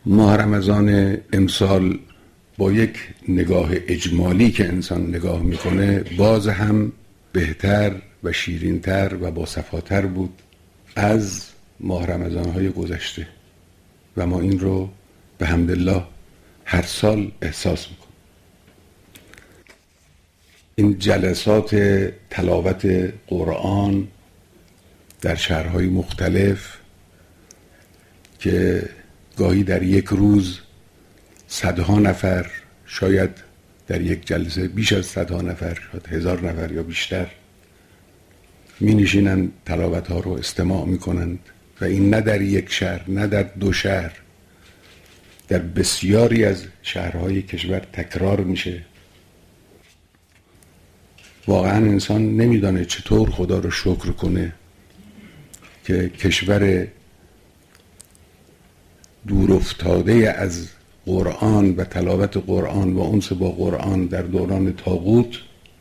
ماه رمضان امسال با یک نگاه اجمالی که انسان نگاه میکنه باز هم بهتر و شیرینتر و باصفاتر بود از ماه رمضان‌های گذشته و ما این رو به حمدالله هر سال احساس میکنیم. این جلسات تلاوت قرآن در شهرهای مختلف که گاهی در یک روز صدها نفر، شاید در یک جلسه بیش از صدها نفر، شاید 1000 نفر یا بیشتر می نشینند تلاوت ها رو استماع می کنند و این نه در یک شهر، نه در 2 شهر، در بسیاری از شهرهای کشور تکرار میشه. واقعا انسان نمیدانه چطور خدا رو شکر کنه که کشور دور افتاده از قرآن و تلاوت قرآن و انس با قرآن در دوران طاغوت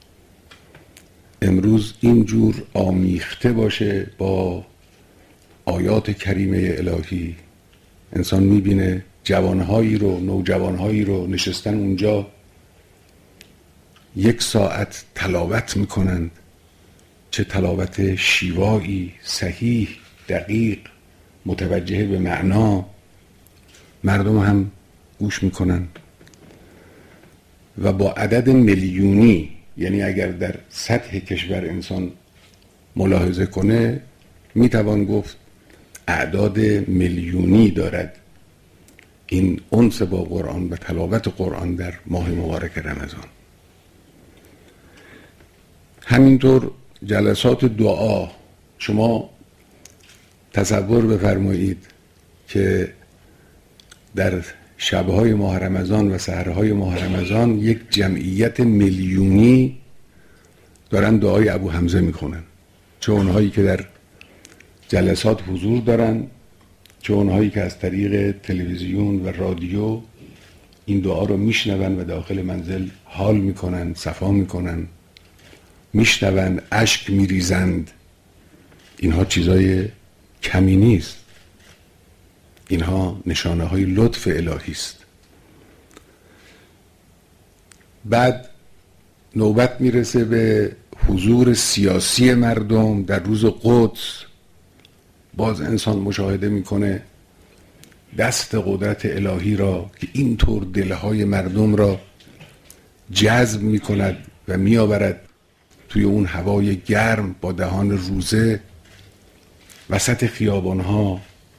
امروز اینجور آمیخته باشه با آیات کریمه الهی. انسان میبینه جوانهایی رو، نوجوانهایی رو نشستن اونجا 1 ساعت تلاوت میکنند، چه تلاوت شیوایی، صحیح، دقیق، متوجه به معنا. مردم هم گوش میکنن و با عدد میلیونی، یعنی اگر در سطح کشور انسان ملاحظه کنه میتوان گفت اعداد میلیونی دارد این انس با قرآن و تلاوت قرآن در ماه مبارک رمضان. همینطور جلسات دعا، شما تصور بفرمایید که در شبهای ماه رمضان و سحرهای ماه رمضان یک جمعیت میلیونی دارن دعای ابو حمزه میخونن، چه اونهایی که در جلسات حضور دارن، چه اونهایی که از طریق تلویزیون و رادیو این دعا رو میشنون و داخل منزل حال میکنن، صفا میکنن، میشنون، اشک میریزند. اینها چیزای کمی نیست، اینها نشانه های لطف الهی است. بعد نوبت میرسه به حضور سیاسی مردم در روز قدس. باز انسان مشاهده میکنه دست قدرت الهی را که اینطور دلهای مردم را جذب میکند و میآورد توی اون هوای گرم با دهان روزه وسط خیابانها،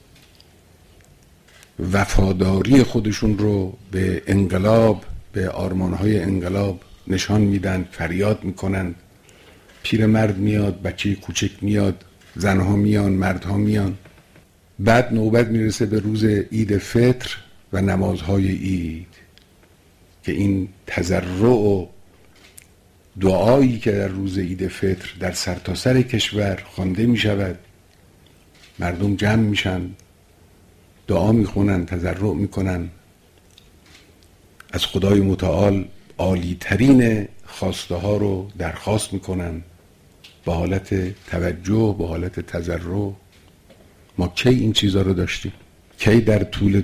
وفاداری خودشون رو به انقلاب، به آرمانهای انقلاب نشان میدن، فریاد میکنن. پیرمرد میاد، بچه کوچک میاد، زنها میان، مردها میان. بعد نوبت میرسه به روز عید فطر و نمازهای عید که این تضرع و دعایی که در روز عید فطر در سرتاسر کشور خوانده میشود، مردم جمع میشن، دعا میخونن، تضرع میکنن، از خدای متعال عالی ترین خواسته ها رو درخواست میکنن با حالت توجه، با حالت تضرع. ما کی این چیزا رو داشتیم؟ کی در طول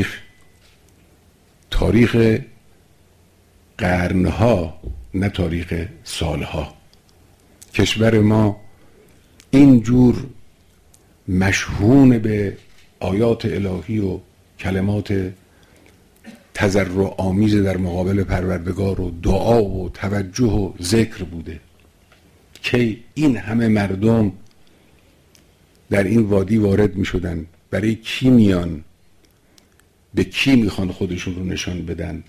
تاریخ قرنها، نه تاریخ سالها، کشور ما اینجور مشحون به آیات الهی و کلمات تضرع آمیز در مقابل پروردگار و دعا و توجه و ذکر بوده؟ کی این همه مردم در این وادی وارد می شدن؟ برای کی میان؟ به کی میخوان خودشون رو نشان بدن؟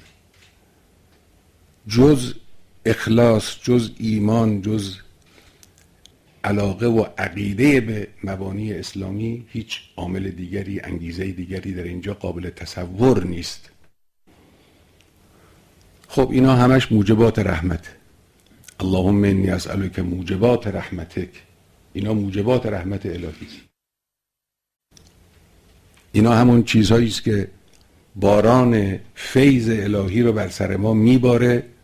جز اخلاص، جز ایمان، جز علاقه و عقیده به مبانی اسلامی هیچ عامل دیگری، انگیزه دیگری در اینجا قابل تصور نیست. خب اینا همش موجبات رحمت. اللهم انی اسألک موجبات رحمتک. اینا موجبات رحمت الهی است. اینا همون چیزهایی است که باران فیض الهی رو بر سر ما میباره